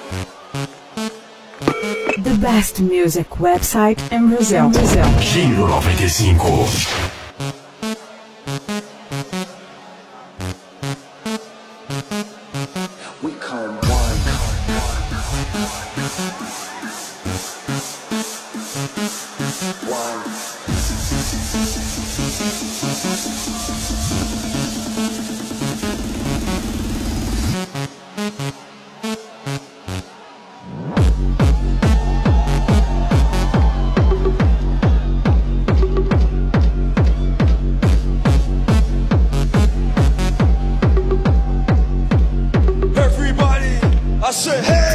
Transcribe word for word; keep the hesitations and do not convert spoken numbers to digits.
The best music website in Brazil. Brazil. Giro noventa e cinco. We come one. One. Everybody, I said, hey!